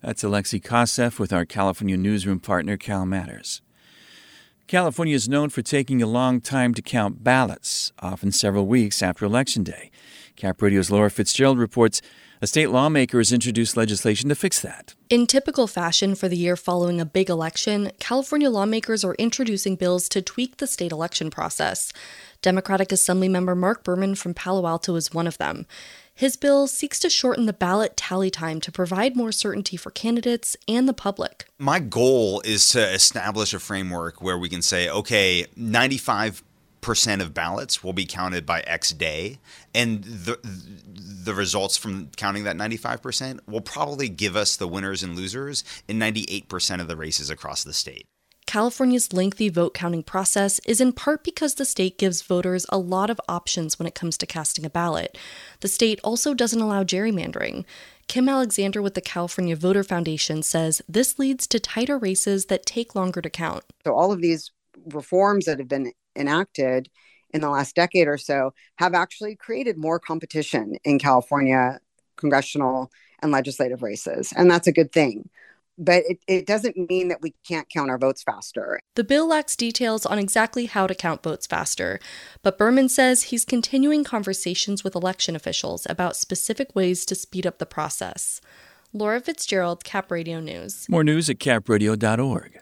That's Alexei Koseff with our California newsroom partner, Cal Matters. California is known for taking a long time to count ballots, often several weeks after Election Day. Cap Radio's Laura Fitzgerald reports a state lawmaker has introduced legislation to fix that. In typical fashion for the year following a big election, California lawmakers are introducing bills to tweak the state election process. Democratic Assemblymember Mark Berman from Palo Alto is one of them. His bill seeks to shorten the ballot tally time to provide more certainty for candidates and the public. My goal is to establish a framework where we can say, okay, 95% of ballots will be counted by X day, and the results from counting that 95% will probably give us the winners and losers in 98% of the races across the state. California's lengthy vote counting process is in part because the state gives voters a lot of options when it comes to casting a ballot. The state also doesn't allow gerrymandering. Kim Alexander with the California Voter Foundation says this leads to tighter races that take longer to count. So all of these reforms that have been enacted in the last decade or so have actually created more competition in California congressional and legislative races. And that's a good thing. But it doesn't mean that we can't count our votes faster. The bill lacks details on exactly how to count votes faster, but Berman says he's continuing conversations with election officials about specific ways to speed up the process. Laura Fitzgerald, Cap Radio News. More news at capradio.org.